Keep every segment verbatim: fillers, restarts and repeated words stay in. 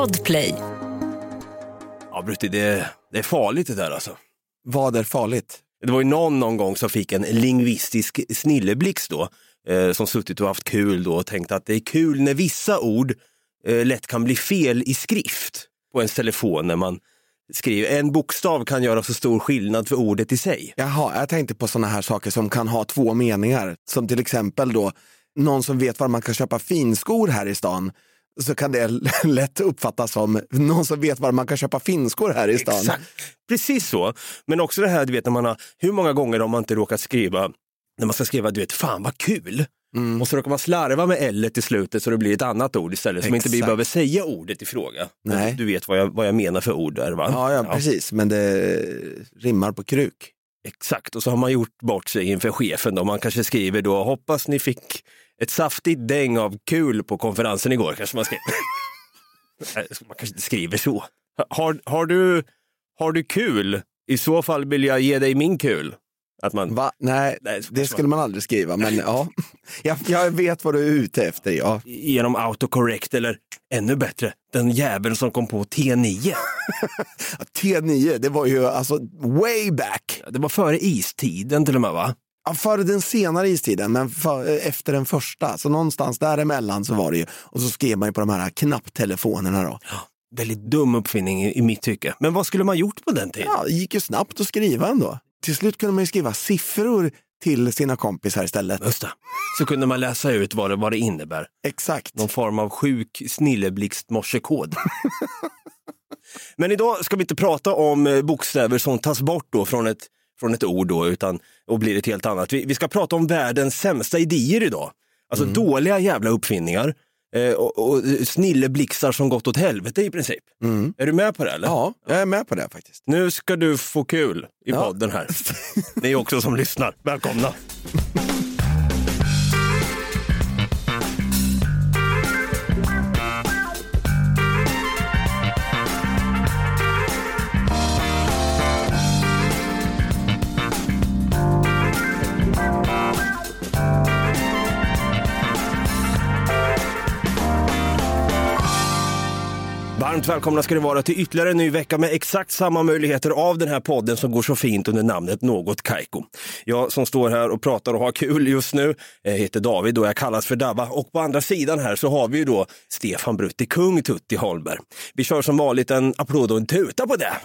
Podplay. Ja, Brutti, det, det är farligt det där alltså. Vad är farligt? Det var ju någon någon gång som fick en lingvistisk snilleblixt då. Eh, som suttit och haft kul då och tänkt att det är kul när vissa ord eh, lätt kan bli fel i skrift på ens telefon när man skriver. En bokstav kan göra så stor skillnad för ordet i sig. Jaha, jag tänkte på såna här saker som kan ha två meningar. Som till exempel då, någon som vet var man kan köpa finskor här i stan. Så kan det lätt uppfattas som någon som vet var man kan köpa finskor här i stan. Exakt, precis så. Men också det här, du vet, när man har, hur många gånger har man inte råkat skriva, när man ska skriva, du vet, fan vad kul. Mm. Och så råkar man slarva med L i slutet så det blir ett annat ord istället. Exakt. Som inte vi behöver säga ordet i fråga. Nej. Du vet vad jag, vad jag menar för ord där, va? Ja, ja, precis. Men det rimmar på kruk. Exakt, och så har man gjort bort sig inför chefen då. Man kanske skriver då, hoppas ni fick ett saftigt däng av kul på konferensen igår, kanske man skriver. Man kanske inte skriver så. Har, har, du, har du kul? I så fall vill jag ge dig min kul. Att man... Va? Nej, Nej det skulle man aldrig skriva, men ja. jag, jag vet vad du är ute efter, ja. Genom autocorrect, eller ännu bättre, den jäveln som kom på T nio. T nio, det var ju alltså way back. Det var före istiden till och med, va? Ja, före den senare istiden, men för, efter den första. Så någonstans däremellan så var det ju. Och så skrev man ju på de här knapptelefonerna då. Ja, väldigt dum uppfinning i, i mitt tycke. Men vad skulle man gjort på den tiden? Ja, det gick ju snabbt att skriva ändå. Till slut kunde man ju skriva siffror till sina kompisar istället. Just det. Så kunde man läsa ut vad det, vad det innebär. Exakt. Någon form av sjuk snilleblixt morsekod. Men idag ska vi inte prata om bokstäver som tas bort då från ett, från ett ord då, utan och blir ett helt annat. Vi, vi ska prata om världens sämsta idéer idag. Alltså mm. dåliga jävla uppfinningar. Eh, och, och snilleblixtar som gått åt helvete i princip. Mm. Är du med på det eller? Ja, jag är med på det faktiskt. Nu ska du få kul i ja. podden här. Ni också som lyssnar. Välkomna. Varmt välkomna ska det vara till ytterligare en ny vecka med exakt samma möjligheter av den här podden som går så fint under namnet Något Kaiko. Jag som står här och pratar och har kul just nu heter David och jag kallas för Dabba. Och på andra sidan här så har vi ju då Stefan Brutti, kung Tutti Holmberg. Vi kör som vanligt en applåd och en tuta på det.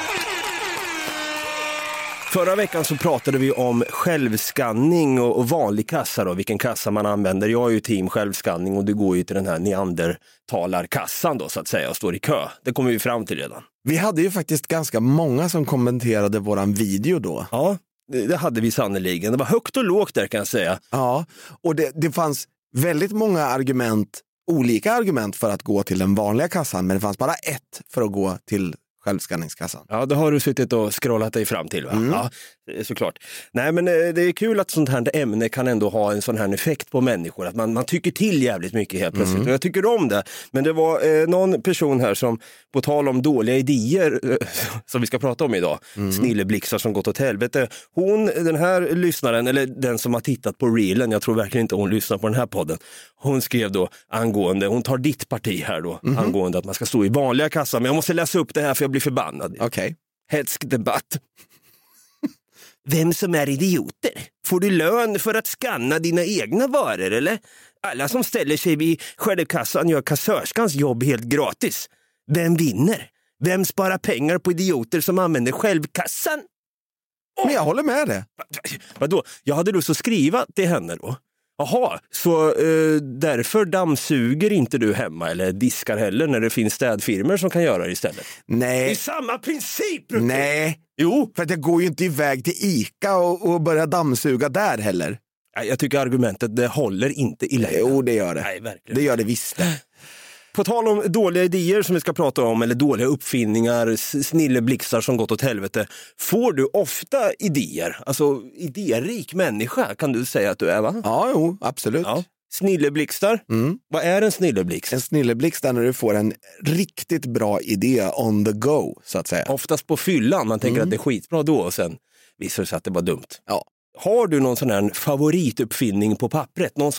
Förra veckan så pratade vi om självskanning och, och vanlig kassa då, vilken kassa man använder. Jag är ju team självskanning och det går ju till den här neandertalarkassan då så att säga och står i kö. Det kommer vi fram till redan. Vi hade ju faktiskt ganska många som kommenterade våran video då. Ja, det, det hade vi sannoliken. Det var högt och lågt där kan jag säga. Ja, och det, det fanns väldigt många argument, olika argument för att gå till den vanliga kassan, men det fanns bara ett för att gå till självskanningskassan. Ja, det har du suttit och scrollat dig fram till, va? Mm. Ja, såklart. Nej, men det är kul att sånt här ämne kan ändå ha en sån här effekt på människor. Att man, man tycker till jävligt mycket helt plötsligt. Mm. Och jag tycker om det. Men det var eh, någon person här som, på tal om dåliga idéer eh, som vi ska prata om idag. Mm. Snilleblixtar som gått åt helvete. Hon, den här lyssnaren, eller den som har tittat på reelen, jag tror verkligen inte hon lyssnar på den här podden. Hon skrev då angående, hon tar ditt parti här då, mm. angående att man ska stå i vanliga kassan. Men jag måste läsa upp det här för jag blir förbannad. Okej. Okay. Hätsk debatt. Vem som är idioter? Får du lön för att skanna dina egna varor eller? Alla som ställer sig vid självkassan gör kassörskans jobb helt gratis. Vem vinner? Vem sparar pengar på idioter som använder självkassan? Oh. Men jag håller med det. Vadå? Jag hade lust att skriva till henne då. Jaha, så eh, därför dammsuger inte du hemma eller diskar heller när det finns städfirmor som kan göra det istället? Nej. Det är samma princip! Nej. Jo. För att jag går ju inte iväg till Ica och, och börjar dammsuga där heller. Jag tycker argumentet, det håller inte i längden. Jo, det gör det. Nej, verkligen. Det gör det visst. På tal om dåliga idéer som vi ska prata om, eller dåliga uppfinningar, snilleblixtar som gått åt helvete. Får du ofta idéer? Alltså, idérik människa kan du säga att du är, va? Ja, jo, absolut. Ja. Snilleblixtar? Mm. Vad är en snilleblixt? En snilleblixt är när du får en riktigt bra idé on the go, så att säga. Oftast på fyllan, man tänker mm. att det är skitbra då och sen visar det sig att det var dumt. Ja. Har du någon sån här favorituppfinning på pappret? Någon som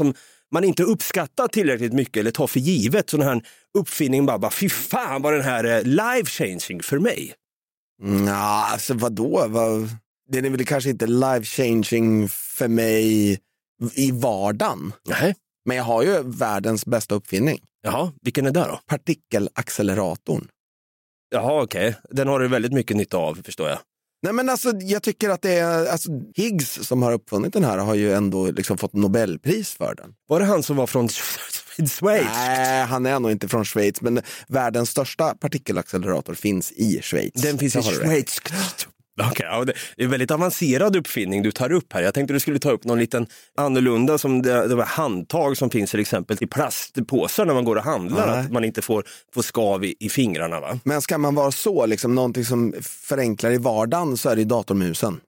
man inte uppskattar tillräckligt mycket eller tar för givet sån här uppfinning bara, bara fy fan vad den här är life changing för mig. Ja, alltså vadå? Vad... Det är väl kanske inte life changing för mig i vardagen. Nej. Men jag har ju världens bästa uppfinning. Jaha, vilken är det då? Partikelacceleratorn. Jaha, okej. Okay. Den har du väldigt mycket nytta av, förstår jag. Nej, men alltså, jag tycker att det är... Alltså, Higgs som har uppfunnit den här har ju ändå liksom fått Nobelpris för den. Var det han som var från Schweiz? Nej, han är nog inte från Schweiz. Men världens största partikelaccelerator finns i Schweiz. Den finns i Schweiz. Okay, ja, det är en väldigt avancerad uppfinning du tar upp här. Jag tänkte du skulle ta upp någon liten annorlunda som det, det var handtag som finns till exempel i plastpåsar när man går och handlar. Nej. Att man inte får, får skav i, i fingrarna. Va? Men ska man vara så, liksom, någonting som förenklar i vardagen, så är det datormusen.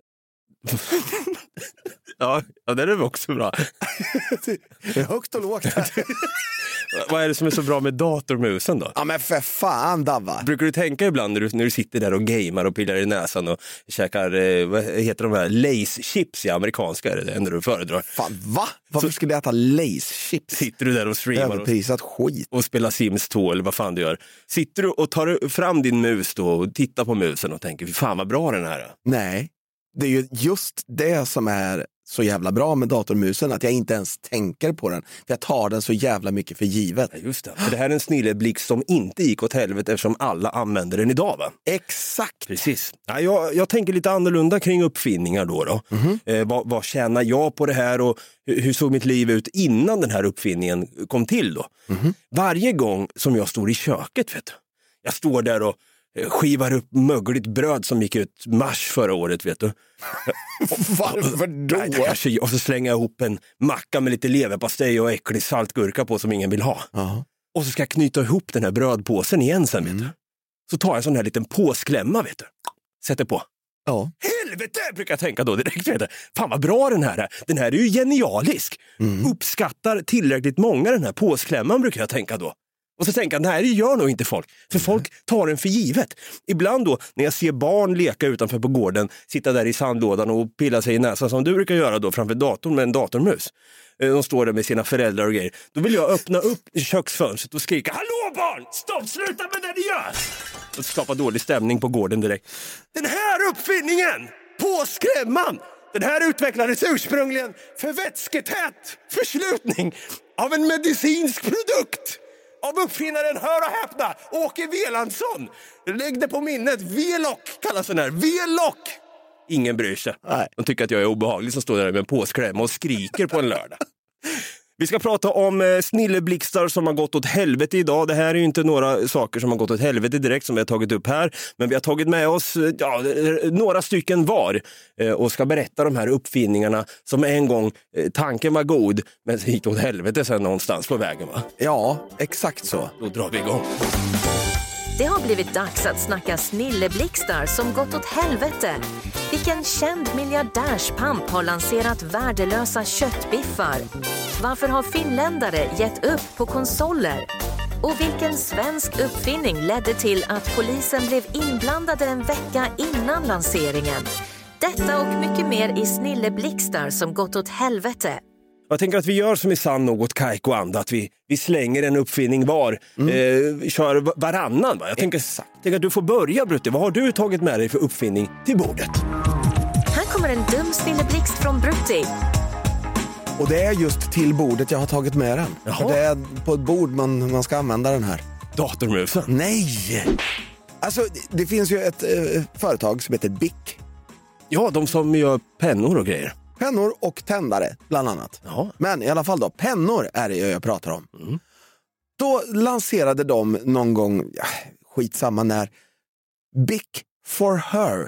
Ja, ja, det är väl också bra. Det är högt och lågt. Vad är det som är så bra med datormusen då? Ja men för fan, Davva. Brukar du tänka ibland när du, när du sitter där och gamer och pillar i näsan och käkar, eh, vad heter de här, Lace chips i amerikanska, är det det enda du föredrar? Fan, va? Varför så, skulle jag äta Lace chips? Sitter du där och streamar överprisat skit och spelar Sims två eller vad fan du gör. Sitter du och tar fram din mus då och tittar på musen och tänker, fan vad bra den här är. Nej, det är ju just det som är så jävla bra med datormusen, att jag inte ens tänker på den. För jag tar den så jävla mycket för givet. Ja, just det. För det här är en snilleblixt som inte gick åt helvete eftersom alla använder den idag, va? Exakt. Precis. Ja, jag, jag tänker lite annorlunda kring uppfinningar då. då. Mm-hmm. Eh, vad, vad tjänar jag på det här och hur, hur såg mitt liv ut innan den här uppfinningen kom till då? Mm-hmm. Varje gång som jag står i köket, vet du. Jag står där och skivar upp mögligt bröd som gick ut mars förra året, vet du. Varför då? Nej, kanske, och så slänger jag ihop en macka med lite leverpastej och äcklig saltgurka på som ingen vill ha. Uh-huh. Och så ska jag knyta ihop den här brödpåsen igen sen, vet du. Så tar jag en sån här liten påsklämma, vet du. Sätter på. Ja. Helvete, brukar jag tänka då direkt, vet du. Fan vad bra den här är. Den här är ju genialisk. Mm. Uppskattar tillräckligt många den här påsklämman, brukar jag tänka då. Och så tänker jag, nej det gör nog inte folk. För mm. folk tar den för givet. Ibland då, när jag ser barn leka utanför på gården, sitta där i sandlådan och pilla sig i näsan som du brukar göra då framför datorn med en datormus. De står där med sina föräldrar och grejer. Då vill jag öppna upp köksfönstret och skrika, hallå barn, stopp, sluta med det ni gör! Och skapa dålig stämning på gården direkt. Den här uppfinningen, påsklämman, den här utvecklades ursprungligen för vätsketät förslutning av en medicinsk produkt. Av uppfinnaren, hör och häpna, Åke Velandsson. Lägg det på minnet, Velock kallas den här, Velock. Ingen bryr sig. Nej. De tycker att jag är obehaglig som står där med en påsklämma och skriker på en lördag. Vi ska prata om eh, snilleblixtar som har gått åt helvete idag. Det här är ju inte några saker som har gått åt helvete direkt som vi har tagit upp här. Men vi har tagit med oss ja, några stycken var eh, och ska berätta de här uppfinningarna som en gång eh, tanken var god men gick åt helvete sen någonstans på vägen, va? Ja, exakt så. Då drar vi igång. Det har blivit dags att snacka snilleblixtar som gått åt helvete. Vilken känd miljardärspamp har lanserat värdelösa köttbiffar? Varför har finländare gett upp på konsoler? Och vilken svensk uppfinning ledde till att polisen blev inblandade en vecka innan lanseringen? Detta och mycket mer i snilleblixtar som gått åt helvete. Jag tänker att vi gör som i sann något Kaiko anda, att vi, vi slänger en uppfinning var, mm. eh, kör varannan. Va? Jag tänker, tänker att du får börja, Brutte. Vad har du tagit med dig för uppfinning till bordet? Här kommer en dum snilleblixt från Brutti. Och det är just till bordet jag har tagit med den. För det är på ett bord man, man ska använda den här. Datormusen? Nej! Alltså, det, det finns ju ett eh, företag som heter Bic. Ja, de som gör pennor och grejer. Pennor och tändare, bland annat. Jaha. Men i alla fall då, pennor är det jag pratar om. Mm. Då lanserade de någon gång, ja, skitsamma när, Bic for her.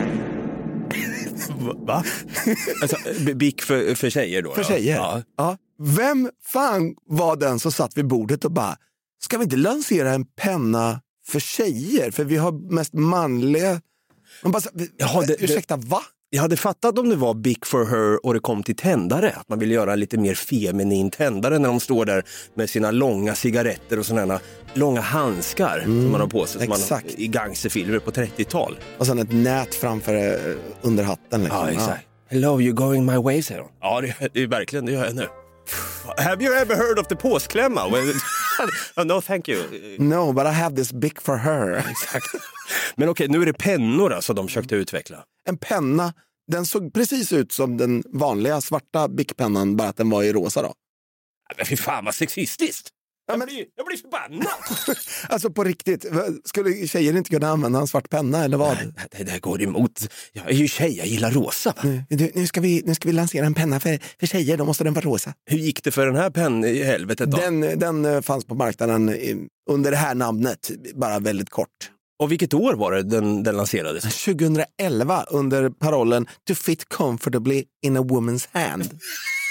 Va? Alltså, Bic för, för tjejer då? För tjejer, ja. ja. Vem fan var den som satt vid bordet och bara, ska vi inte lansera en penna för tjejer? För vi har mest manliga... Man bara, Jaha, det, ursäkta, det... va? Jag hade fattat om det var Bic for her och det kom till tändare. Att man vill göra en lite mer feminin tändare när de står där med sina långa cigaretter och sådana långa handskar mm, som man har på sig som man, i gangsterfilmer på trettiotal. Och sen ett nät framför under hatten. Liksom. Ja, exakt. Ja. Hello, you going my way, säger hon. Ja, det, det är verkligen, det gör jag nu. Have you ever heard of the påsklämma? Oh, no, thank you. No, but I have this bic for her. Exakt. Men okej, nu är det pennor alltså de försökte utveckla. En penna, den såg precis ut som den vanliga svarta Bic-pennan, bara att den var i rosa då. Men fy fan vad sexistiskt. Ja, men... jag, blir, jag blir förbannad. Alltså på riktigt, skulle tjejer inte kunna använda en svart penna eller vad? Nej, det där går emot. Jag är ju tjej, jag gillar rosa. Nu, nu, ska vi, nu ska vi lansera en penna för, för tjejer, då måste den vara rosa. Hur gick det för den här pennan i helvetet då? Den, den fanns på marknaden under det här namnet, bara väldigt kort. Och vilket år var det den, den lanserades? tjugohundraelva under parollen To fit comfortably in a woman's hand.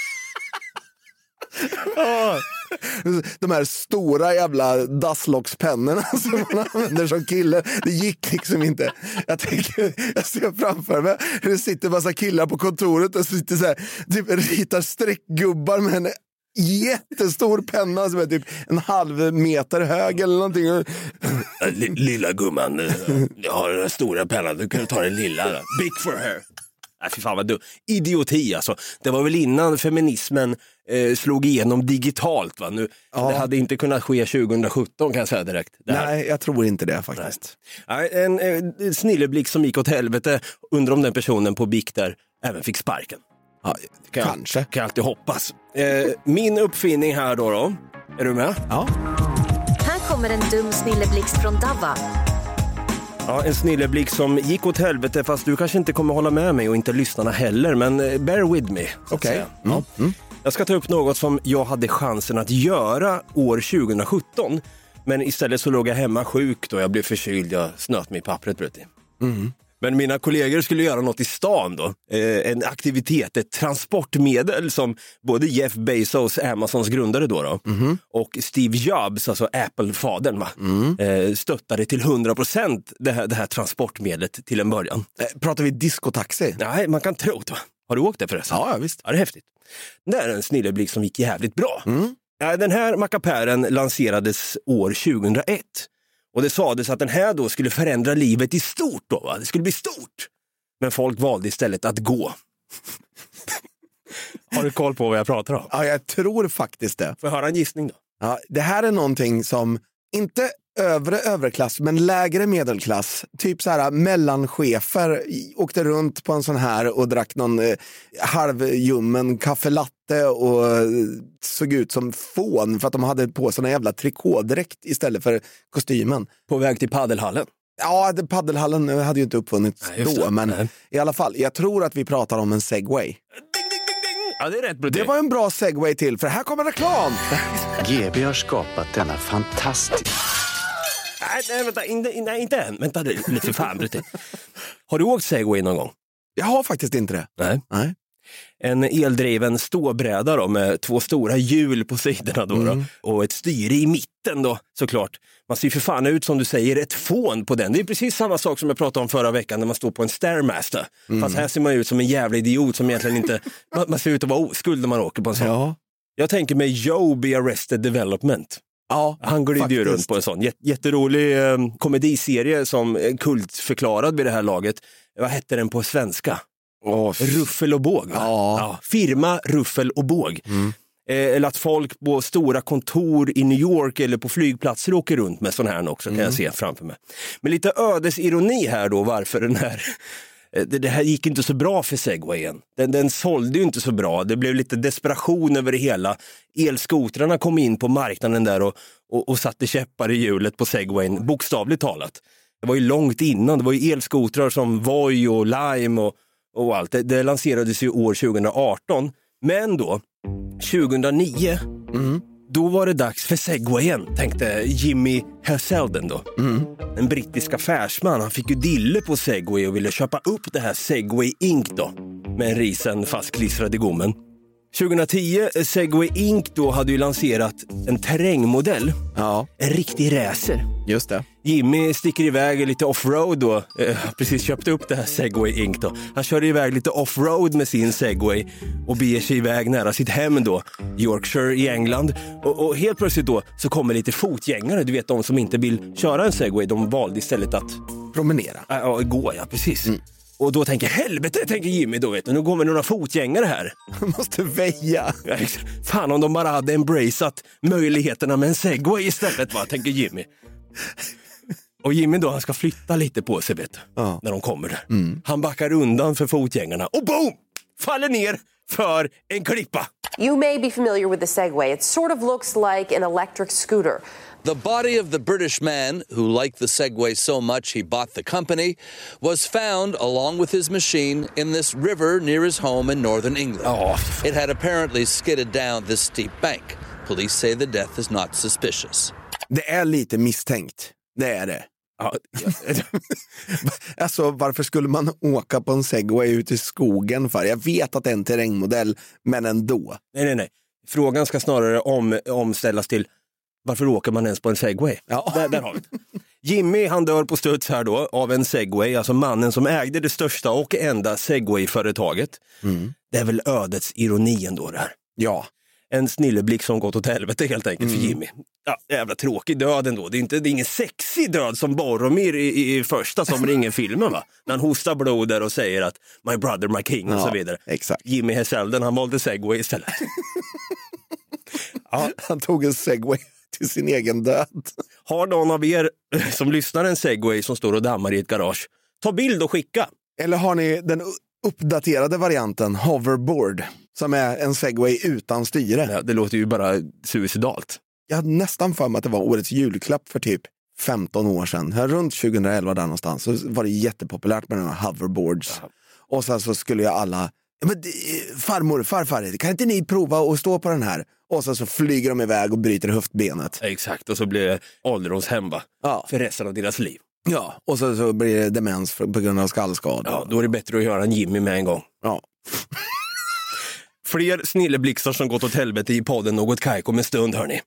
De här stora jävla dasslockspennorna som man använder som kille, det gick liksom inte. Jag tänker, jag ser framför mig hur det sitter massa killar på kontoret och sitter så här, typ ritar streckgubbar med en jättestor penna som är typ en halv meter hög eller någonting. Lilla gumman, jag har den stora pennan, du kan ta den lilla. Big for her. Nej, fy fan vad du. Idioti alltså. Det var väl innan feminismen eh, slog igenom digitalt va? Nu, ja. Det hade inte kunnat ske tjugohundrasjutton kan jag säga direkt. Nej, jag tror inte det faktiskt. Nej. En, en snilleblick som gick åt helvete. Undrar om den personen på Bic där även fick sparken. Ja, kan kanske. Jag, kan alltid hoppas. Eh, min uppfinning här då då. Är du med? Ja. Här kommer en dum snilleblixt från Dava. Ja, en snilleblick som gick åt helvete, fast du kanske inte kommer hålla med mig och inte lyssnarna heller, men bear with me. Okej. Okay. Mm. Ja. Mm. Jag ska ta upp något som jag hade chansen att göra år tjugohundrasjutton, men istället så låg jag hemma sjuk då jag blev förkyld, jag snöt mig i pappret bruti. Mm. Men mina kollegor skulle göra något i stan då. Eh, en aktivitet, ett transportmedel som både Jeff Bezos, Amazons grundare då, då mm. och Steve Jobs, alltså Apple-fadern, va? Mm. Eh, stöttade till hundra procent det här, det här transportmedlet till en början. Eh, pratar vi diskotaxi? Nej, man kan tro det. Har du åkt det förresten? Ja, visst. Ja, det är häftigt. Det är en snilleblick som gick jävligt bra. Mm. Den här mackapären lanserades år tjugohundraett. Och det sades att den här då skulle förändra livet i stort då, va? Det skulle bli stort. Men folk valde istället att gå. Har du koll på vad jag pratar om? Ja, jag tror faktiskt det. Får jag höra en gissning då? Ja, det här är någonting som inte övre överklass men lägre medelklass, typ så här mellanchefer åkte runt på en sån här och drack någon eh, halvjummen kaffelatte och såg ut som fån för att de hade på såna jävla trikådräkt istället för kostymen. På väg till paddelhallen. Ja, det, paddelhallen hade ju inte uppfunnits Nej, då, det. men Nej. i alla fall, jag tror att vi pratar om en segway. Ding, ding, ding, ding. Ja, det är rätt bra. Det var en bra segway till, för här kommer reklam. G B har skapat denna fantastiska... Nej, nej, vänta, inte, nej, inte än. Vänta, lite för fan. Har du åkt segway någon gång? Jag har faktiskt inte det. Nej. Nej. En eldriven ståbräda då, med två stora hjul på sidorna då, Mm. då och ett styre i mitten då, såklart. Man ser för fan ut, som du säger, ett fån på den. Det är precis samma sak som jag pratade om förra veckan när man står på en Stairmaster. Mm. Fast här ser man ut som en jävla idiot som egentligen inte... Man ser ut att vara oskuld när man åker på en sån. Ja. Jag tänker mig Joe be Arrested Development. Ja, Han glidde ju runt på en sån Jät- jätterolig eh, komediserie som är kultförklarad vid det här laget. Vad hette den på svenska? Oh, Ruffel och båg, va? Ja. Ja, firma Ruffel och båg. Mm. Eh, eller att folk på stora kontor i New York eller på flygplatser åker runt med sån här också, kan Mm. jag se framför mig. Men lite ödesironi här då, varför den här... Det, det här gick inte så bra för Segwayen. Den, den sålde ju inte så bra. Det blev lite desperation över det hela. Elskotrarna kom in på marknaden där och, och, och satte käppar i hjulet på Segwayen, bokstavligt talat. Det var ju långt innan. Det var ju elskotrar som Voi och Lime och, och allt. Det, det lanserades ju år tjugohundraarton. Men då, tjugohundraniio, Mm. då var det dags för Segwayen, tänkte Jimmy Herselden då. Mm. En brittisk affärsman, han fick ju dille på Segway och ville köpa upp det här Segway Incorporated då, med en risen fastklistrad i gommen. tjugohundratio, Segway Incorporated då hade ju lanserat en terrängmodell, Ja, en riktig racer. just det. Jimmy sticker iväg lite offroad då, eh, precis köpt upp det här Segway Incorporated då. Han kör iväg lite offroad med sin Segway och beger sig iväg nära sitt hem då, Yorkshire i England. Och, och helt plötsligt då så kommer lite fotgängare, du vet de som inte vill köra en Segway, de valde istället att Promenera. Ja, gå, ja, precis. Mm. Och då tänker helvete, tänker Jimmy då, vet du. Nu går vi några fotgängare här. Måste väja. Fan om de bara hade embraceat möjligheterna med en segway istället, va, tänker Jimmy. Och Jimmy då, han ska flytta lite på sig, vet du, ja. När de kommer där. Mm. Han backar undan för fotgängarna och boom! Faller ner för en klippa. You may be familiar with the Segway. It sort of looks like an electric scooter. The body of the British man, who liked the Segway so much he bought the company, was found along with his machine in this river near his home in northern England. Oh. It had apparently skidded down this steep bank. Police say the death is not suspicious. Det är lite misstänkt. Det är det. Ja. Alltså, varför skulle man åka på en Segway ut i skogen för? Jag vet att det är en terrängmodell, men ändå. Nej, nej, nej. Frågan ska snarare om, omställas till varför åker man ens på en Segway? Ja. Där, där har vi det. Jimmy, han dör på studs här då av en Segway, alltså mannen som ägde det största och enda Segway-företaget. Mm. Det är väl ödets ironi ändå det här. Ja. En snilleblick som gått åt helvete helt enkelt mm. för Jimmy. Ja, jävla tråkig död ändå. Det är, inte, det är ingen sexig död som Boromir i, i, i första som ringer filmen, va? När han hostar blod där och säger att my brother, my king och ja, så vidare. Exakt. Jimmy Heselden, han valde Segway istället. Ja. Han tog en Segway till sin egen död. Har någon av er som lyssnar en Segway som står och dammar i ett garage, ta bild och skicka. Eller har ni den uppdaterade varianten hoverboard, som är en Segway utan styre? Ja, det låter ju bara suicidalt. Jag hade nästan för mig att det var årets julklapp för typ femton år sedan. Här runt tjugoelva där någonstans så var det jättepopulärt med de här hoverboards. Ja. Och sen så skulle jag alla, men farmor, farfar, kan inte ni prova att stå på den här? Och sen så flyger de iväg och bryter höftbenet. Exakt, och så blir det ålderdomshem, va? Ja. För resten av deras liv. Ja, och så, så blir det demens för, på grund av skallskador. Ja, då är det bättre att göra en Jimmy med en gång. Ja. Fler snilleblixtar som gått åt helvete i podden Något Kaiko med stund, hörni.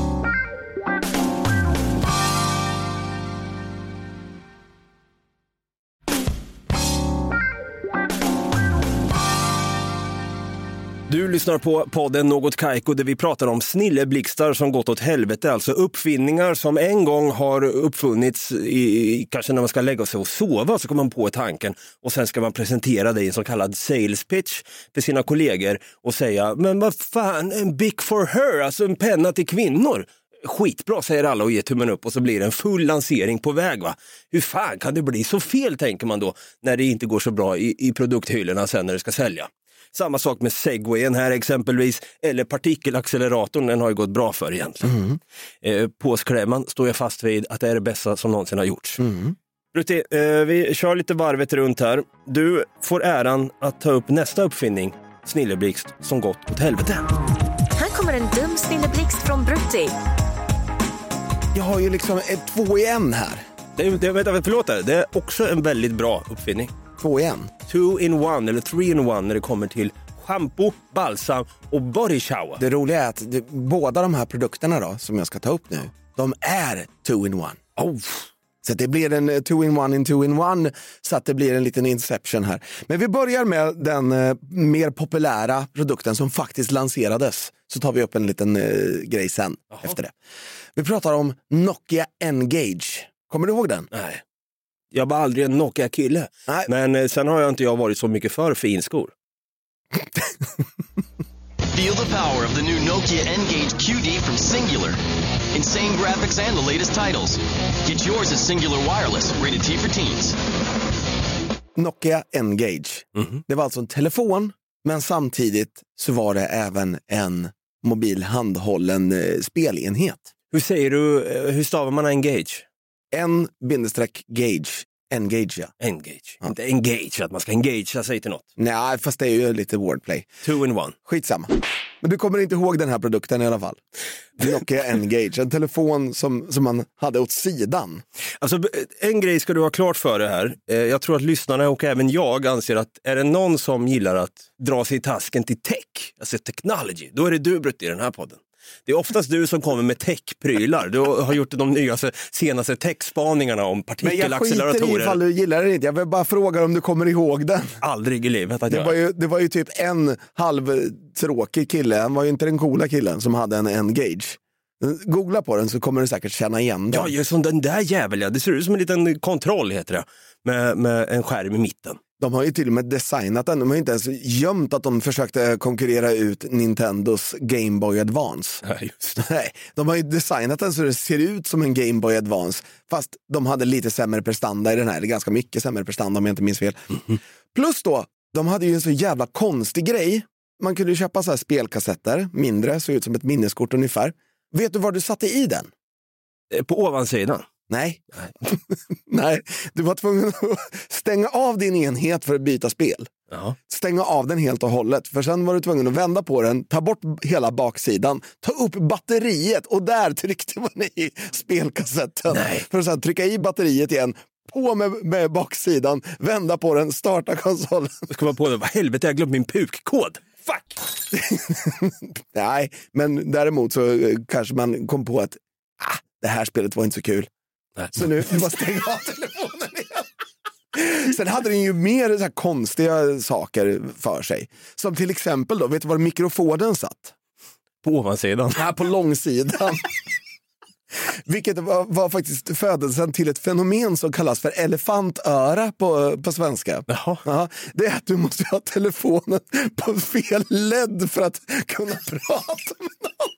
Du lyssnar på podden Något Kaiko där vi pratar om snilleblixtar som gått åt helvete. Alltså uppfinningar som en gång har uppfunnits i, kanske när man ska lägga sig och sova, så kommer man på tanken och sen ska man presentera det i en så kallad sales pitch för sina kollegor och säga, men vad fan, en bic for her, alltså en penna till kvinnor. Skitbra, säger alla och ger tummen upp, och så blir det en full lansering på väg, va? Hur fan kan det bli så fel, tänker man då, när det inte går så bra i, i produkthyllorna sen när det ska sälja. Samma sak med Segwayen här exempelvis, eller partikelacceleratorn, den har ju gått bra för egentligen. Mm. Eh, påsklämman står jag fast vid att det är det bästa som någonsin har gjorts. Mm. Brutti, eh, vi kör lite varvet runt här. Du får äran att ta upp nästa uppfinning, snilleblixt som gått åt helvete. Här kommer en dum snilleblixt från Brutti. Jag har ju liksom ett två i en här. Det, det, vänta, förlåt, det är också en väldigt bra uppfinning. Två i en? Two in one eller three in one när det kommer till shampoo, balsam och body shower. Det roliga är att det, båda de här produkterna då, som jag ska ta upp nu, de är two in one. Oh. Så det blir en two in one in two in one, så att det blir en liten inception här. Men vi börjar med den eh, mer populära produkten som faktiskt lanserades. Så tar vi upp en liten eh, grej sen. Aha. Efter det. Vi pratar om Nokia N-Gage. Kommer du ihåg den? Nej. Jag var aldrig en Nokia-kille. Nej. Men eh, sen har jag inte jag varit så mycket för finskor. Feel the power of the new Nokia N-Gage Q D from Singular. Insane graphics and the latest titles. Get yours at Singular Wireless, rated T for teens. Nokia N-Gage. Mm-hmm. Det var alltså en telefon, men samtidigt så var det även en mobil handhållen eh, spelenhet. Hur säger du, hur stavar man N-Gage? N-gage. Engage, ja. Engage. Ja. Inte engage, att man ska engagea sig till något. Nej, fast det är ju lite wordplay. Two in one. Skitsamma. Men du kommer inte ihåg den här produkten i alla fall. Nokia N-Gage, en telefon som, som man hade åt sidan. Alltså, en grej ska du ha klart för det här. Jag tror att lyssnarna och även jag anser att är det någon som gillar att dra sig i tasken till tech, alltså technology, då är det du, Brutt, i den här podden. Det är oftast du som kommer med tech-prylar. Du har gjort de nyaste, senaste tech-spaningarna om partikelacceleratorer. Men jag skiter i ifall du gillar det inte. Jag vill bara fråga om du kommer ihåg den. Aldrig i livet att det, var ju, det var ju typ en halvtråkig kille. Han var ju inte den coola killen som hade en N-Gage. Googla på den så kommer du säkert känna igen den. Ja, just som den där jävla. Det ser ut som en liten kontroll, heter det. Med, med en skärm i mitten. De har ju till och med designat den. De har ju inte ens gömt att de försökte konkurrera ut Nintendos Game Boy Advance. Ja, just. Nej, de har ju designat den så det ser ut som en Game Boy Advance. Fast de hade lite sämre prestanda i den här. Eller ganska mycket sämre prestanda om jag inte minns fel. Mm-hmm. Plus då, de hade ju en så jävla konstig grej. Man kunde ju köpa så här spelkassetter. Mindre, såg ut som ett minneskort ungefär. Vet du vad du satte i den? På ovansidan? Nej. Nej. Nej, du var tvungen att stänga av din enhet för att byta spel. Ja. Stänga av den helt och hållet. För sen var du tvungen att vända på den, ta bort hela baksidan, ta upp batteriet och där tryckte man i spelkassetten. Nej. För att sen trycka i batteriet igen, på med, med baksidan, vända på den, starta konsolen. Jag ska vara på det. Vad helvete, jag glömde min pukkod. Fuck! Nej, men däremot så kanske man kom på att ah, det här spelet var inte så kul. Nej. Så nu får man stänga av telefonen igen. Sen hade den ju mer så här konstiga saker för sig. Som till exempel då, vet du var mikrofonen satt? På ovansidan? Ja, på långsidan. Vilket var, var faktiskt födelsen till ett fenomen som kallas för elefantöra på, på svenska. Jaha. Ja, det är att du måste ha telefonen på fel led för att kunna prata med någon.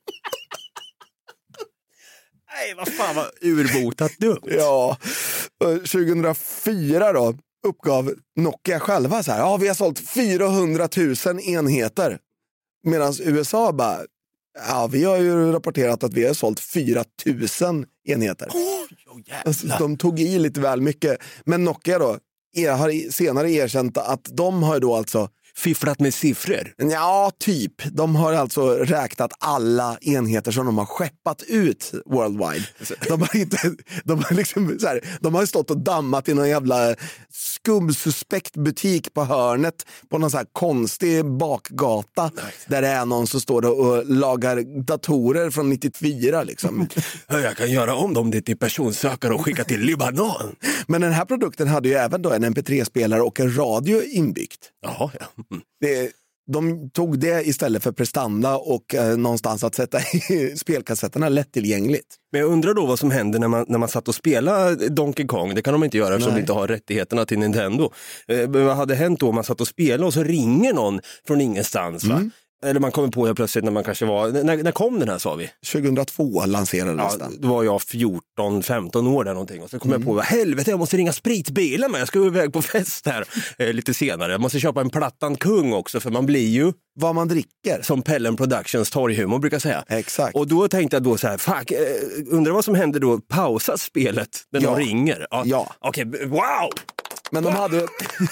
Nej, vad fan, vad urbotat dumt. Ja, tjugohundrafyra då uppgav Nokia själva så här, ja vi har sålt fyrahundratusen enheter. Medan U S A bara, ja vi har ju rapporterat att vi har sålt fyra tusen enheter. Oh, alltså, de tog i lite väl mycket. Men Nokia då har senare erkänt att de har då alltså fifflat med siffror? Ja, typ. De har alltså räknat alla enheter som de har skeppat ut worldwide. De har inte, de har liksom så här, de har stått och dammat i någon jävla skumsuspekt butik på hörnet på någon så här konstig bakgata. Nice. Där det är någon som står och lagar datorer från nittiofyra liksom. Jag kan göra om dem till personsökare och skicka till Libanon. Men den här produkten hade ju även då en M P tre-spelare och en radio inbyggt. Jaha, ja. Mm. Det, de tog det istället för prestanda och eh, någonstans att sätta i spelkassetterna lättillgängligt. Men jag undrar då vad som händer när man, när man satt och spelade Donkey Kong. Det kan de inte göra eftersom de inte har rättigheterna till Nintendo. Eh, men vad hade hänt då om man satt och spelade och så ringer någon från ingenstans va? Mm. Eller man kommer på det plötsligt när man kanske var... När, när kom den här sa vi? tjugohundratvå lanserades den. Ja, då var jag fjorton femton år där någonting. Och så kom mm. jag på, helvete jag måste ringa spritbilen med. Jag ska iväg på fest här eh, lite senare. Jag måste köpa en Plattan Kung också för man blir ju... Vad man dricker. Som Pellen Productions torghumor brukar säga. Exakt. Och då tänkte jag då så här, fuck, eh, undrar vad som händer då? Pausa spelet när ja. de ringer. Ja. ja. Okej, okay, wow! Men de hade...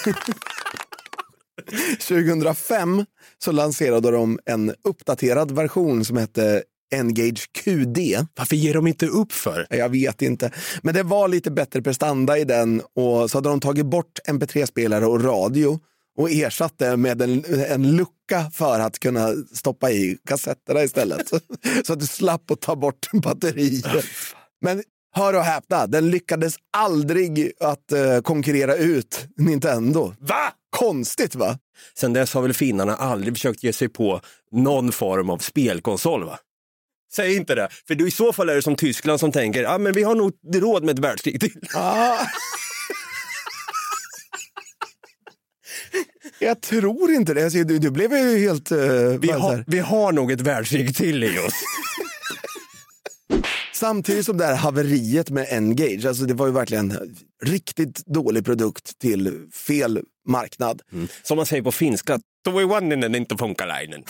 tjugohundrafem så lanserade de en uppdaterad version som hette N-Gage Q D. Varför ger de inte upp för? Jag vet inte. Men det var lite bättre prestanda i den och så hade de tagit bort M P tre-spelare och radio och ersatt det med en, en lucka för att kunna stoppa i kassetterna istället. Så att du slapp att ta bort batterier. Men hör och häpna, den lyckades aldrig att uh, konkurrera ut Nintendo. Va? Konstigt va? Sen dess har väl finnarna aldrig försökt ge sig på någon form av spelkonsol va? Säg inte det, för du, i så fall är det som Tyskland som tänker, ja ah, men vi har nog råd med ett världskrig till. Ah. Jag tror inte det, du, du blev ju helt... Uh, vi, har, vi har nog ett världskrig till i oss. Samtidigt som det här haveriet med N-Gage, alltså det var ju verkligen en riktigt dålig produkt till fel marknad. Mm. Som man säger på finska, då är one den inte funkar linen.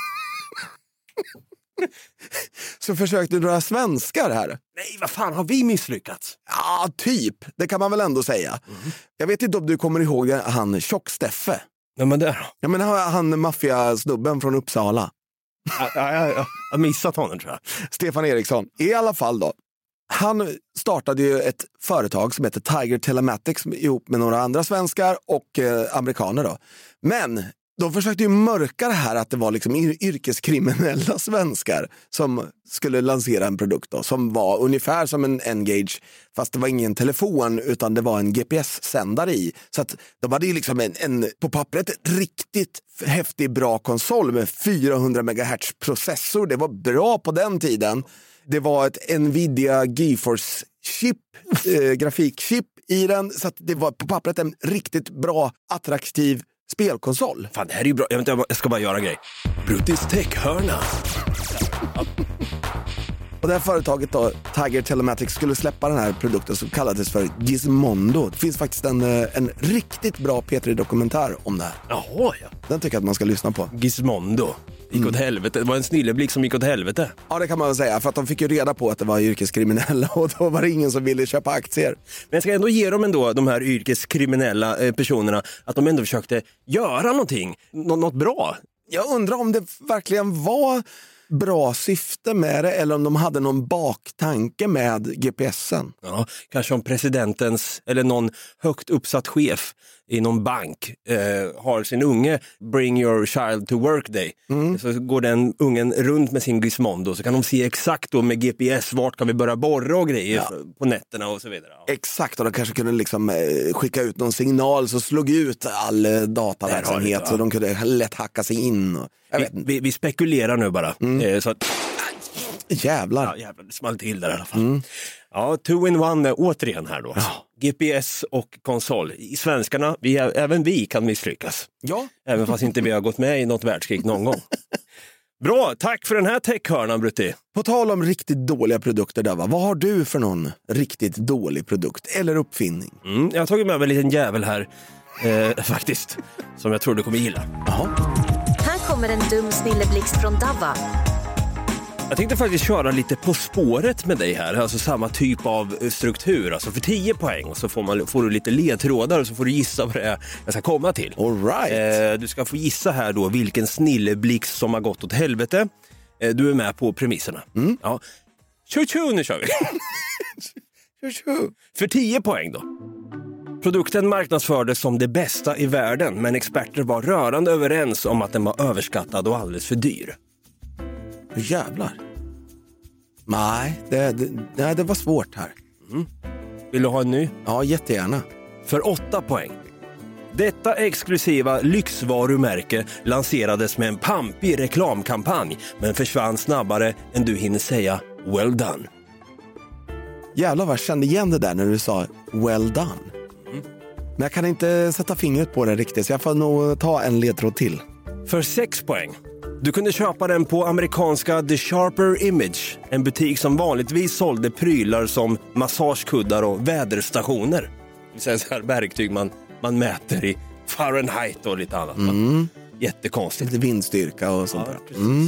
Så försökte några svenskar här. Nej, vad fan har vi misslyckats? Ja, typ. Det kan man väl ändå säga. Mm. Jag vet inte om du kommer ihåg han Tjock-Steffe. Ja, men det ja, men han maffiasnubben från Uppsala. Ja, ja, ja, jag har missat honom tror jag. Stefan Eriksson. I alla fall då. Han startade ju ett företag som heter Tiger Telematics ihop med några andra svenskar och eh, amerikaner då. Men de försökte ju mörka det här att det var liksom yrkeskriminella svenskar som skulle lansera en produkt då, som var ungefär som en N-Gage, fast det var ingen telefon utan det var en G P S-sändare i. Så att de hade ju liksom en, en på pappret riktigt häftig bra konsol med fyrahundra megahertz processor. Det var bra på den tiden. Det var ett Nvidia GeForce chip, eh, grafikchip i den, så att det var på pappret en riktigt bra, attraktiv spelkonsol. Fan, det här är ju bra. Jag, vet inte, jag ska bara göra en grej. Brutis Tech-hörna. Och det här företaget då, Tiger Telematics, skulle släppa den här produkten som kallades för Gizmondo. Det finns faktiskt en, en riktigt bra P tre-dokumentär om det här. Jaha, ja. Den tycker jag att man ska lyssna på. Gizmondo. Gick mm. åt helvete. Det var en snilleblick som gick åt helvete. Ja, det kan man väl säga. För att de fick ju reda på att det var yrkeskriminella och då var det ingen som ville köpa aktier. Men jag ska ändå ge dem ändå, de här yrkeskriminella eh, personerna, att de ändå försökte göra någonting. Nå- något bra. Jag undrar om det verkligen var bra syfte med det eller om de hade någon baktanke med G P S'en. Ja, kanske om presidentens eller någon högt uppsatt chef i någon bank eh, har sin unge Bring your child to work day. Mm. Så går den ungen runt med sin Gizmondo så kan de se exakt då med G P S vart kan vi börja borra och grejer ja. på nätterna och så vidare. Ja. Exakt, och de kanske kunde liksom eh, skicka ut någon signal så slog ut all eh, dataverksamhet ja. så de kunde lätt hacka sig in. Och, vi, vi, vi spekulerar nu bara. Mm. Eh, så att, jävlar. Ja, jävlar, det small till där i alla fall. Mm. Ja, two in one återigen här då. Ja. G P S och konsol. I svenskarna, vi, även vi kan misslyckas. Ja. Även fast inte vi har gått med i något världskrig någon gång. Bra, tack för den här tech-hörnan, Brutti. På tal om riktigt dåliga produkter där, va? Vad har du för någon riktigt dålig produkt eller uppfinning? Mm, jag har tagit med mig en liten jävel här, eh, faktiskt, som jag tror du kommer gilla. Jaha. Här kommer en dum snilleblixt från Davva. Jag tänkte faktiskt köra lite På spåret med dig här, alltså samma typ av struktur, alltså för tio poäng och så får, man, får du lite ledtrådar och så får du gissa vad det är jag ska komma till. All right. Eh, du ska få gissa här då vilken snilleblixt som har gått åt helvete. Eh, du är med på premisserna. Mm. Ja. Tju-tju, nu kör vi. Tju-tju. För tio poäng då. Produkten marknadsfördes som det bästa i världen, men experter var rörande överens om att den var överskattad och alldeles för dyr. Jävlar. Nej, det, det, nej, det var svårt här. Mm. Vill du ha en ny? Ja, jättegärna. För åtta poäng. Detta exklusiva lyxvarumärke lanserades med en pampig reklamkampanj, men försvann snabbare än du hinner säga well done. Jävlar vad jag kände igen det där när du sa well done. Mm. Men jag kan inte sätta fingret på det riktigt, så jag får nog ta en ledtråd till. För sex poäng. Du kunde köpa den på amerikanska The Sharper Image, en butik som vanligtvis sålde prylar som massagekuddar och väderstationer. Det är så här verktyg man, man mäter i Fahrenheit och lite annat. Mm. Jättekonstigt. Lite vindstyrka och sånt ja, där. Mm.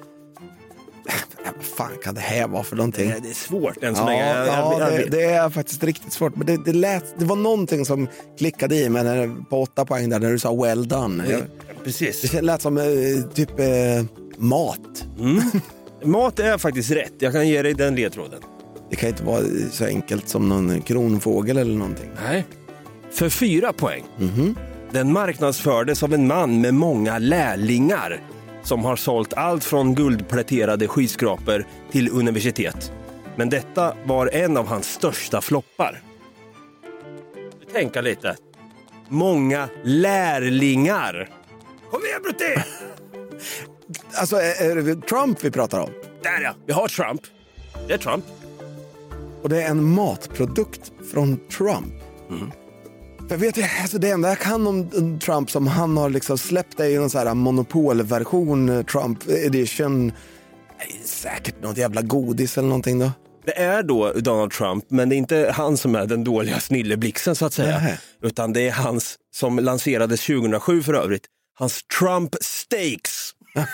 Vad fan kan det här vara för någonting? Det är svårt än så ja, länge. Jag, ja, jag, jag, det, det är faktiskt riktigt svårt. Men det, det, lät, det var någonting som klickade i mig när, på åtta poäng där när du sa well done. Ja, precis. Det lät som eh, typ eh, mat. Mm. Mat är faktiskt rätt. Jag kan ge dig den ledtråden. Det kan inte vara så enkelt som någon kronfågel eller någonting. Nej. För fyra poäng. Mm-hmm. Den marknadsfördes av en man med många lärlingar som har sålt allt från guldpläterade skyskrapor till universitet. Men detta var en av hans största floppar. Tänka lite. Många lärlingar. Kom igen, Brutti! Alltså, är det Trump vi pratar om? Där ja, vi har Trump. Det är Trump. Och det är en matprodukt från Trump. Mm. Jag vet, alltså det enda jag kan om Trump som han har liksom släppt är ju någon så här monopolversion Trump edition. Säkert något jävla godis eller någonting då. Det är då Donald Trump, men det är inte han som är den dåliga snilleblixen så att säga. Nej. Utan det är hans som lanserades tjugohundrasju för övrigt. Hans Trump Steaks.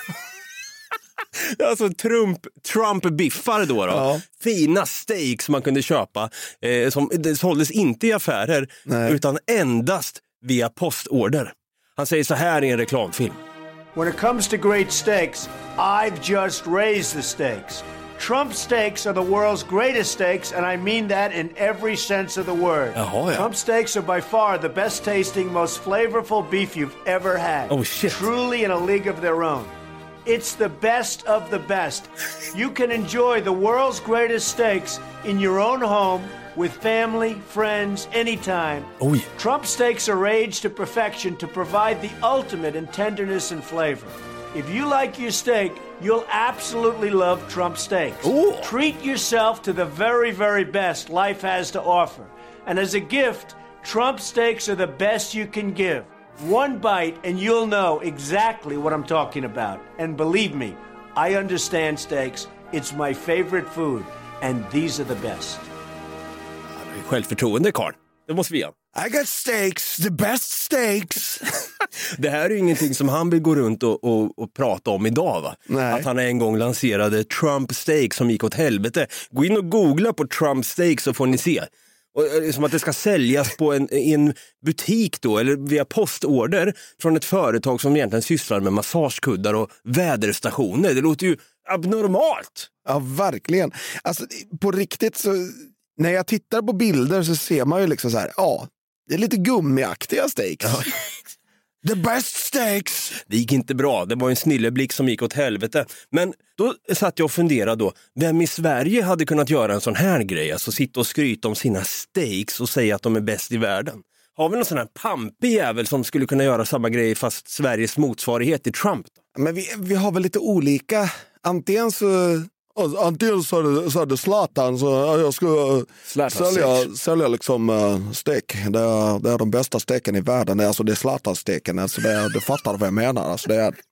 Alltså Trump, Trump-biffar då, då. Ja. Fina steaks man kunde köpa eh, som det såldes inte i affärer. Nej. Utan endast via postorder. Han säger så här i en reklamfilm. When it comes to great steaks, I've just raised the stakes. Trump steaks are the world's greatest steaks, and I mean that in every sense of the word. Jaha, ja. Trump steaks are by far the best tasting, most flavorful beef you've ever had. Oh shit. Truly in a league of their own. It's the best of the best. You can enjoy the world's greatest steaks in your own home with family, friends, anytime. Oh, yeah. Trump steaks are aged to perfection to provide the ultimate in tenderness and flavor. If you like your steak, you'll absolutely love Trump steaks. Ooh. Treat yourself to the very, very best life has to offer. And as a gift, Trump steaks are the best you can give. One bite and you'll know exactly what I'm talking about. And believe me, I understand steaks. It's my favorite food. And these are the best. Självförtroende, Karl. Det måste vi göra. I got steaks, the best steaks. Det här är ju ingenting som han vill gå runt och, och, och prata om idag, va? Nej. Att han en gång lanserade Trump steak som gick åt helvete. Gå in och googla på Trump steak så får ni se. Och, som att det ska säljas på en, i en butik då, eller via postorder från ett företag som egentligen sysslar med massagekuddar och väderstationer. Det låter ju abnormalt. Ja, verkligen. Alltså, på riktigt så, när jag tittar på bilder så ser man ju liksom så här, ja, det är lite gummiaktiga steaks. Ja. The best steaks. Det gick inte bra, det var en snilleblick som gick åt helvete. Men då satt jag och funderade då, vem i Sverige hade kunnat göra en sån här grej? Alltså sitta och skryta om sina steaks och säga att de är bäst i världen. Har vi någon sån här pampig jävel som skulle kunna göra samma grej fast Sveriges motsvarighet till Trump då? Men vi, vi har väl lite olika, antingen så... Antingen så är det, så är det Zlatan, så jag ska sälja, sälja liksom uh, stek. Det är, det är de bästa steken i världen. Det är, alltså, det är Zlatan-steken. Alltså, det är, du fattar vad jag menar. Alltså, det är...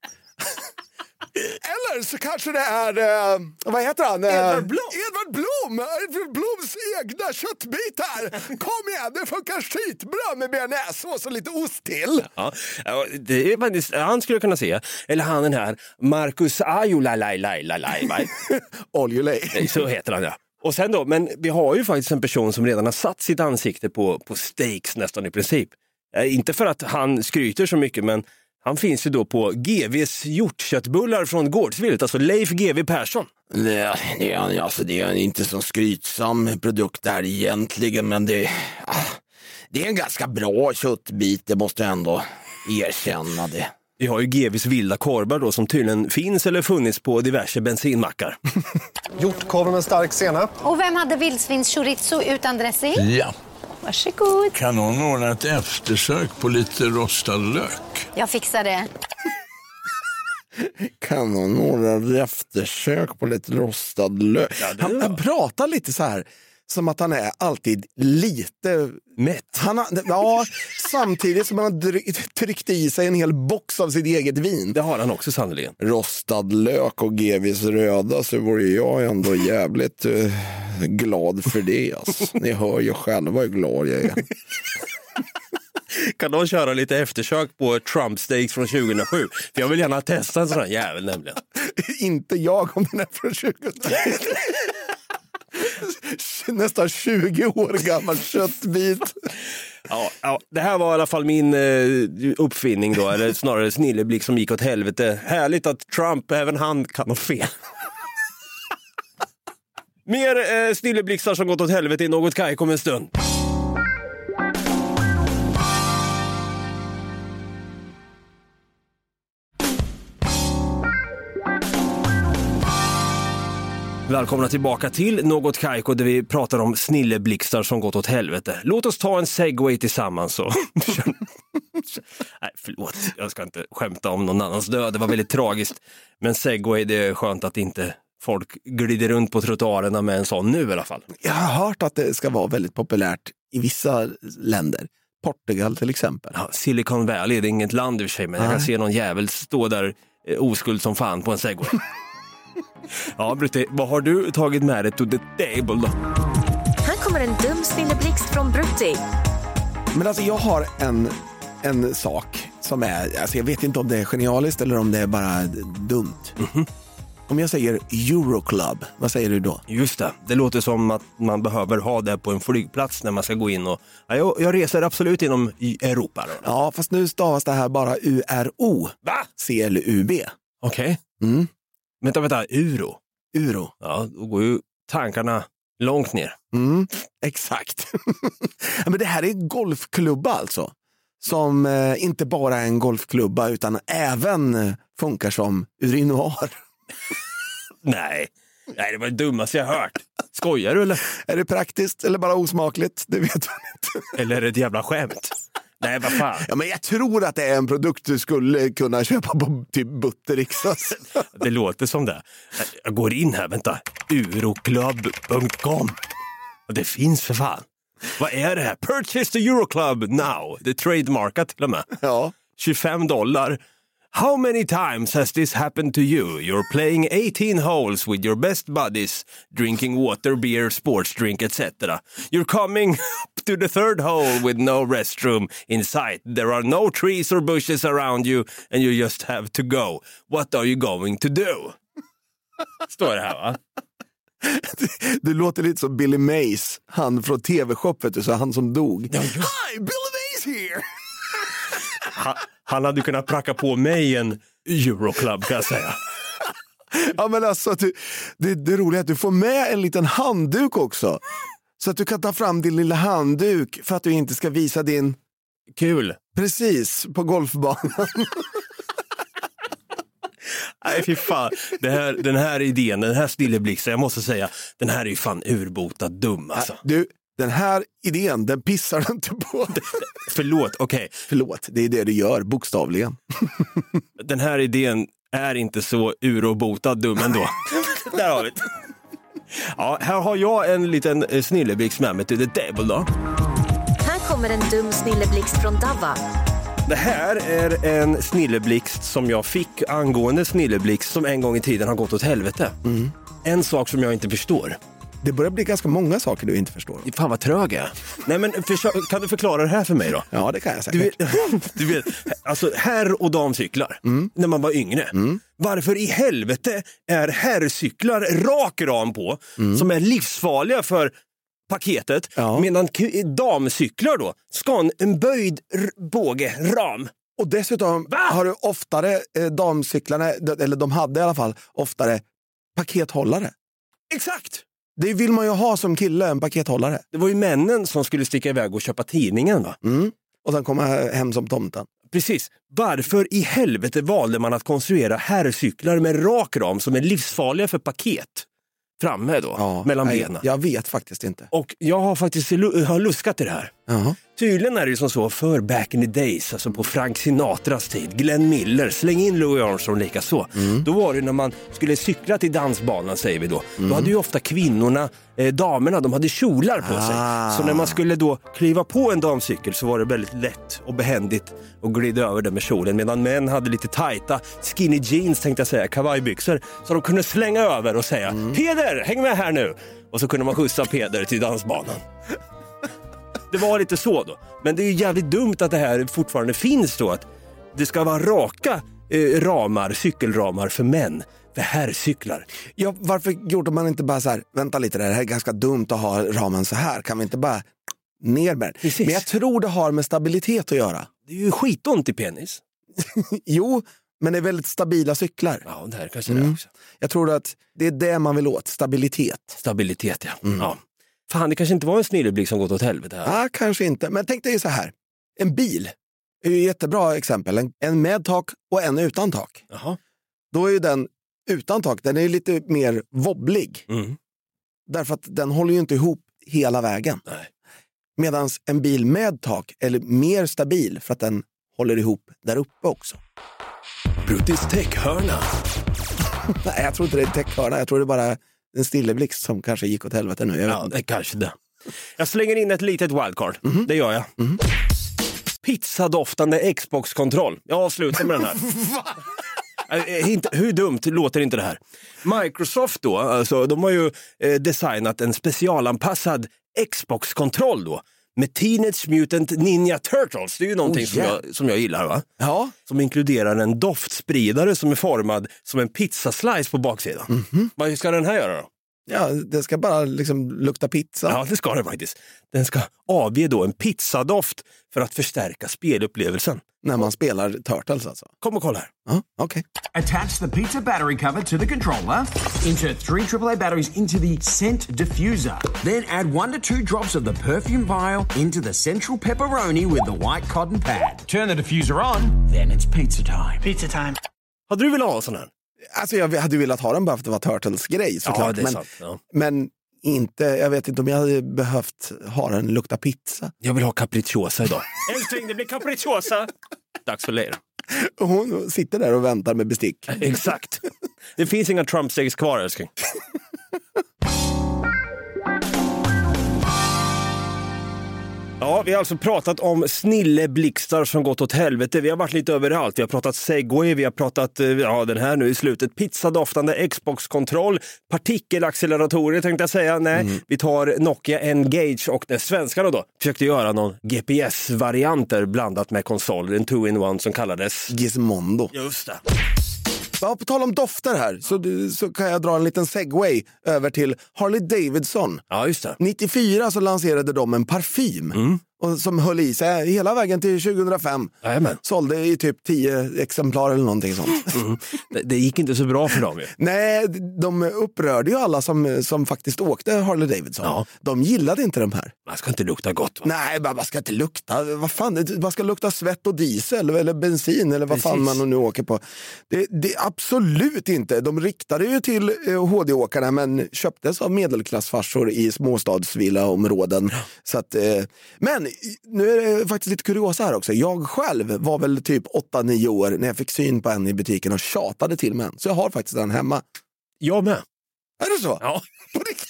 Eller så kanske det är, uh, vad heter han? Edvard Blom. Edvard Blom. Edvard Bloms egna köttbitar. Kom igen, det funkar skitbra med bearnaise och så lite ost till. Ja, det är faktiskt, han skulle kunna se. Eller han den här, Marcus Ajulalajlajlajlaj. Oljulej. Så heter han, ja. Och sen då, men vi har ju faktiskt en person som redan har satt sitt ansikte på, på steaks nästan i princip. Eh, inte för att han skryter så mycket, men han finns ju då på G V:s hjortköttbullar från Gårdsvilt, alltså Leif G V Persson. Det, det, är, alltså, det är inte så skrytsam produkt där egentligen, men det, det är en ganska bra köttbit, det måste jag ändå erkänna det. Vi har ju G V:s vilda korvar då som tydligen finns eller funnits på diverse bensinmackar. Hjortkorv med stark senap. Och vem hade vildsvins chorizo utan dressing? Ja. Varsågod. Kan någon ordna ett eftersök på lite rostad lök? Jag fixar det. Kan någon ordna ett eftersök på lite rostad lök? Ja, han, han pratar lite så här som att han är alltid lite mätt. Han har, ja, samtidigt som han har tryckt i sig en hel box av sitt eget vin. Det har han också sannoliken. Rostad lök och G V:s röda, så vore jag ändå jävligt uh, glad för det. Alltså. Ni hör ju själva hur glad jag är. Kan de köra lite eftersök på Trump steaks från tjugohundrasju? För jag vill gärna testa en sån här jävel nämligen. Inte jag om den är från tjugohundrasju. Nästan tjugo år gammal köttbit. Ja, ja, det här var i alla fall min eh, uppfinning då, eller snarare snilleblick som gick åt helvete. Härligt att Trump, även han, kan ha fel. Mer eh, snilleblicksar som gått åt helvete i Något Kaiko om en stund. Välkomna tillbaka till Något Kaiko där vi pratar om snilleblixtar som gått åt helvete. Låt oss ta en segway tillsammans. Och... Nej, förlåt. Jag ska inte skämta om någon annans död. Det var väldigt tragiskt. Men segway, det är skönt att inte folk glider runt på trottoarerna med en sån nu i alla fall. Jag har hört att det ska vara väldigt populärt i vissa länder. Portugal till exempel. Ja, Silicon Valley, det är inget land i och för sig, men Nej. jag kan se någon jävel stå där eh, oskuld som fan på en segway. Ja, Brutti, vad har du tagit med dig to the table då? Här kommer en dum snilleblixt från Brutti. Men alltså jag har en, en sak som är, alltså jag vet inte om det är genialiskt eller om det är bara dumt. Mm-hmm. Om jag säger Euroclub, vad säger du då? Just det, det låter som att man behöver ha det på en flygplats när man ska gå in och... Ja, jag, jag reser absolut inom Europa då. Ja, fast nu stavas det här bara U R O. Va? C L U B. Okej. Okay. Mm. Vänta, vänta, euro. Euro. Ja, då går ju tankarna långt ner. Mm, exakt. Men det här är en golfklubba alltså. Som eh, inte bara är en golfklubba utan även eh, funkar som urinoar. Nej. Nej, det var det dummaste jag hört. Skojar du eller? Är det praktiskt eller bara osmakligt? Det vet man inte. Eller är det ett jävla skämt? Nej, vad fan. Ja, men jag tror att det är en produkt du skulle kunna köpa på typ Buttericks. Det låter som det. Jag går in här, vänta. Euroclub punkt com. Det finns för fan. Vad är det här? Purchase the Euroclub now. Det är trademarkat till och med. Ja. tjugofem dollar. How many times has this happened to you? You're playing eighteen holes with your best buddies, drinking water, beer, sports drink, et cetera. You're coming up to the third hole with no restroom in sight. There are no trees or bushes around you and you just have to go. What are you going to do? Står det här, va? Du, du låter lite som Billy Mays, han från T V-shop, vet du, så han som dog. Ja, Hi, Billy Mays here! Han, han hade kunnat pracka på mig en Euroclub, kan jag säga. Ja, men alltså, du, det, det är roligt att du får med en liten handduk också. Så att du kan ta fram din lilla handduk för att du inte ska visa din... Kul. Precis, på golfbanan. Nej, fy fan. Det här, den här idén, den här snilleblixten, jag måste säga, den här är ju fan urbotad dum alltså. Du, den här idén, den pissar du inte på. Förlåt, okej. Okay. Förlåt, det är det du gör, bokstavligen. Den här idén är inte så urbotad dum ändå. Där har vi det. Ja, här har jag en liten snilleblixt med mig till The Devil då. Här kommer en dum snilleblixt från Dava. Det här är en snilleblixt som jag fick angående snilleblixt som en gång i tiden har gått åt helvete. Mm. En sak som jag inte förstår. Det börjar bli ganska många saker du inte förstår. Fan vad trög jag är. Nej, men för, kan du förklara det här för mig då? Ja, det kan jag säkert. Du vet, du vet alltså herr- och damcyklar, mm. när man var yngre. Mm. Varför i helvete är herrcyklar rak ram på, mm. som är livsfarliga för paketet, ja. Medan damcyklar då ska en, en böjd r- båge, ram. Och dessutom Va? har du oftare eh, damcyklarna, eller de hade i alla fall oftare pakethållare. Exakt! Det vill man ju ha som kille, en pakethållare. Det var ju männen som skulle sticka iväg och köpa tidningen, va? Mm. Och sen komma hem som tomten. Precis. Varför i helvete valde man att konstruera herrcyklar med rak ram som är livsfarliga för paket? Framme då, ja, mellan nej, benen. Jag vet faktiskt inte. Och jag har faktiskt har luskat i det här. Uh-huh. Tydligen är det ju som så för back in the days, alltså på Frank Sinatras tid, Glenn Miller, släng in Louis Armstrong lika så. Mm. Då var det när man skulle cykla till dansbanan, säger vi då. Mm. Då hade ju ofta kvinnorna, eh, damerna, de hade kjolar på ah. sig. Så när man skulle då kliva på en damcykel så var det väldigt lätt och behändigt att glida över det med kjolen. Medan män hade lite tajta skinny jeans, tänkte jag säga, kavajbyxor. Så de kunde slänga över och säga, mm. Peder, häng med här nu! Och så kunde man skjutsa Peder till dansbanan. Det var lite så då. Men det är jävligt dumt att det här fortfarande finns då. Att det ska vara raka eh, ramar, cykelramar för män. För herrcyklar. Ja, varför gjorde man inte bara så här, vänta lite, det här är ganska dumt att ha ramen så här. Kan vi inte bara ner med det? Men jag tror det har med stabilitet att göra. Det är ju skitont i penis. Jo, men det är väldigt stabila cyklar. Ja, det här kanske mm. det också. Jag tror att det är det man vill åt, stabilitet. Stabilitet, ja. Mm. Ja. Fan, det kanske inte var en snilleblixt som gått åt helvete här. Ja, kanske inte. Men tänk dig så här. En bil är ju ett jättebra exempel. En, en med tak och en utan tak. Jaha. Då är ju den utan tak, den är lite mer wobblig. Mm. Därför att den håller ju inte ihop hela vägen. Nej. Medan en bil med tak är mer stabil för att den håller ihop där uppe också. Brutis techhörna. Nej, jag tror inte det är techhörna. Jag tror det är bara en stilleblixt som kanske gick åt helvete nu. Jag ja, det kanske det. Jag slänger in ett litet wildcard. Mm-hmm. Det gör jag. Mm-hmm. Pizzadoftande Xbox-kontroll. Jag avslutar med den här. Inte, hur dumt låter inte det här? Microsoft då, alltså, de har ju eh, designat en specialanpassad Xbox-kontroll då. Med Teenage Mutant Ninja Turtles. Det är ju någonting oh, yeah. som, jag, som jag gillar, va? Ja. Som inkluderar en doftspridare som är formad som en pizzaslice på baksidan. Mm-hmm. Vad ska den här göra då? Ja, det ska bara liksom lukta pizza. Ja, det ska det faktiskt. Den ska avge då en pizzadoft för att förstärka spelupplevelsen. När man spelar Turtles alltså. Kom och kolla här. Ja, okej. Okay. Attach the pizza battery cover to the controller. Insert three triple A batteries into the scent diffuser. Then add one to two drops of the perfume vial into the central pepperoni with the white cotton pad. Turn the diffuser on, then it's pizza time. Pizza time. Hade du velat ha en sån här? Alltså jag hade velat ha den bara för att det var Turtles-grej såklart. Ja, det är men, sant. Ja. Men inte, jag vet inte om jag hade behövt ha den lukta pizza. Jag vill ha capricciosa idag. Älskling, det blir capricciosa. Dags för Leila. Och hon sitter där och väntar med bestick. Exakt. Det finns inga Trump-steaks kvar, älskling. Ja, vi har alltså pratat om snilleblixtar som gått åt helvete. Vi har varit lite överallt. Vi har pratat Segway, vi har pratat, ja den här nu i slutet, pizzadoftande Xbox-kontroll, partikelacceleratorer tänkte jag säga. Nej, mm. vi tar Nokia N-Gage och det svenska då. Försökte göra någon G P S-varianter blandat med konsol, en two-in-one som kallades Gizmondo. Just det. Ja, på tal om dofter här så, så kan jag dra en liten segway över till Harley Davidson. Ja, just det. nittiofyra så lanserade de en parfym mm. och, som höll i sig hela vägen till tjugohundrafem. Jajamän. Sålde i typ tio exemplar eller någonting sånt. Mm. Det, det gick inte så bra för dem ju. Nej, de upprörde ju alla som, som faktiskt åkte Harley Davidson. Ja. De gillade inte de här. Man ska inte lukta gott, va? Nej, man ska inte lukta. Vad fan, man ska lukta svett och diesel eller bensin eller vad Precis. fan man nu åker på. Det, det absolut inte. De riktade ju till eh, H D-åkarna men köptes av medelklassfarsor i småstadsvilla-områden. Ja. Så att, eh, men nu är det faktiskt lite kuriosa här också. Jag själv var väl typ åtta nio år när jag fick syn på en i butiken och tjatade till mig. Så jag har faktiskt den hemma. Jag med. Är det så? Ja. På riktigt?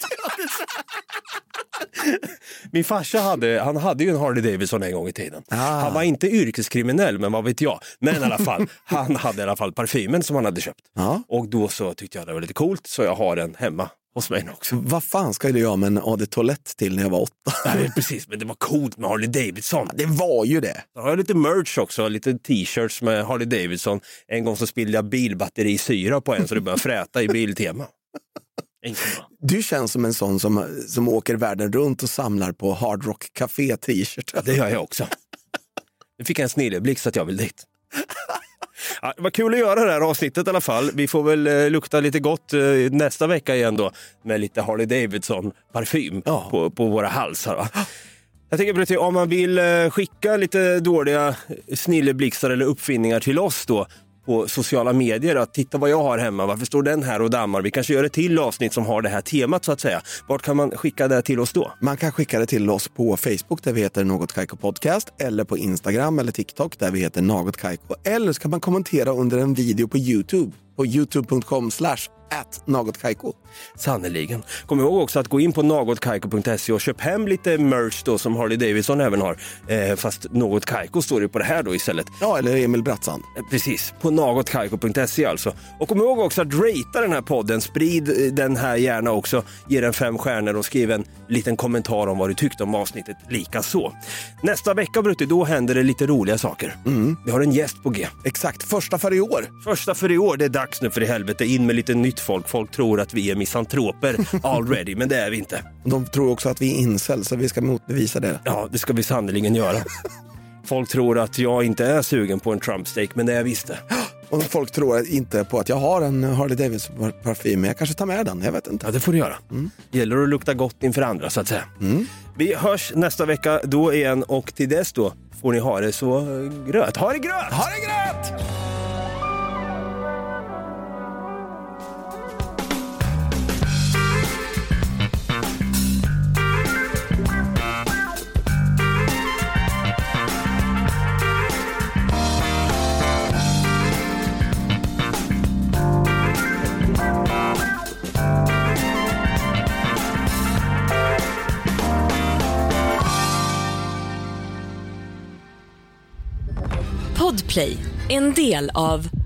Min farsa hade, han hade ju en Harley Davidson en gång i tiden. Ah. Han var inte yrkeskriminell, men vad vet jag. Men i alla fall, han hade i alla fall parfymen som han hade köpt. Ah. Och då så tyckte jag det var lite coolt, så jag har den hemma hos mig också. Vad fan ska jag med en A D toalett till när jag var åtta? Nej, precis, men det var coolt med Harley Davidson. Ja, det var ju det. Jag har lite merch också, lite t-shirts med Harley Davidson. En gång så spillde jag bilbatterisyra på en så det började fräta i Biltema. Du känns som en sån som, som åker världen runt och samlar på Hard Rock Café t-shirt. Ja, det gör jag också. Nu fick jag en snilleblixt att jag vill dit. Ja, det var kul att göra det här avsnittet i alla fall. Vi får väl eh, lukta lite gott eh, nästa vecka igen då med lite Harley Davidson parfym ja. på, på våra halsar, va? Jag tänker på om man vill eh, skicka lite dåliga snilleblixtar eller uppfinningar till oss då på sociala medier, att titta vad jag har hemma, varför står den här och dammar? Vi kanske gör ett till avsnitt som har det här temat så att säga. Vart kan man skicka det till oss då? Man kan skicka det till oss på Facebook där vi heter Något Kaiko Podcast, eller på Instagram eller TikTok där vi heter Något Kaiko, eller så kan man kommentera under en video på YouTube på youtube punkt com slash at Något Kaiko. Sannoliken. Kom ihåg också att gå in på något kaiko punkt se och köp hem lite merch då som Harley Davidson även har. Eh, fast Något Kaiko står det på det här då istället. Ja, eller Emil Brattsand. Eh, precis, på något kaiko punkt se alltså. Och kom ihåg också att ratea den här podden, sprid den här gärna också, ge den fem stjärnor och skriv en liten kommentar om vad du tyckte om avsnittet lika så. Nästa vecka, Brutti, då händer det lite roliga saker. Mm. Vi har en gäst på G. Exakt, första för i år. Första för i år, det är dags nu för i helvete, in med lite nytt folk. Folk tror att vi är misantroper already, men det är vi inte. De tror också att vi är incel, så vi ska motbevisa det. Ja, det ska vi sannoliken göra. Folk tror att jag inte är sugen på en Trump-steak, men det är visst det. Och folk tror inte på att jag har en Harley Davidson parfym, men jag kanske tar med den, jag vet inte. Ja, det får du göra. Mm. Gäller att lukta gott inför andra, så att säga. Mm. Vi hörs nästa vecka då igen, och till dess då får ni ha det så gröt. Ha det gröt! Ha det gröt! Podplay, en del av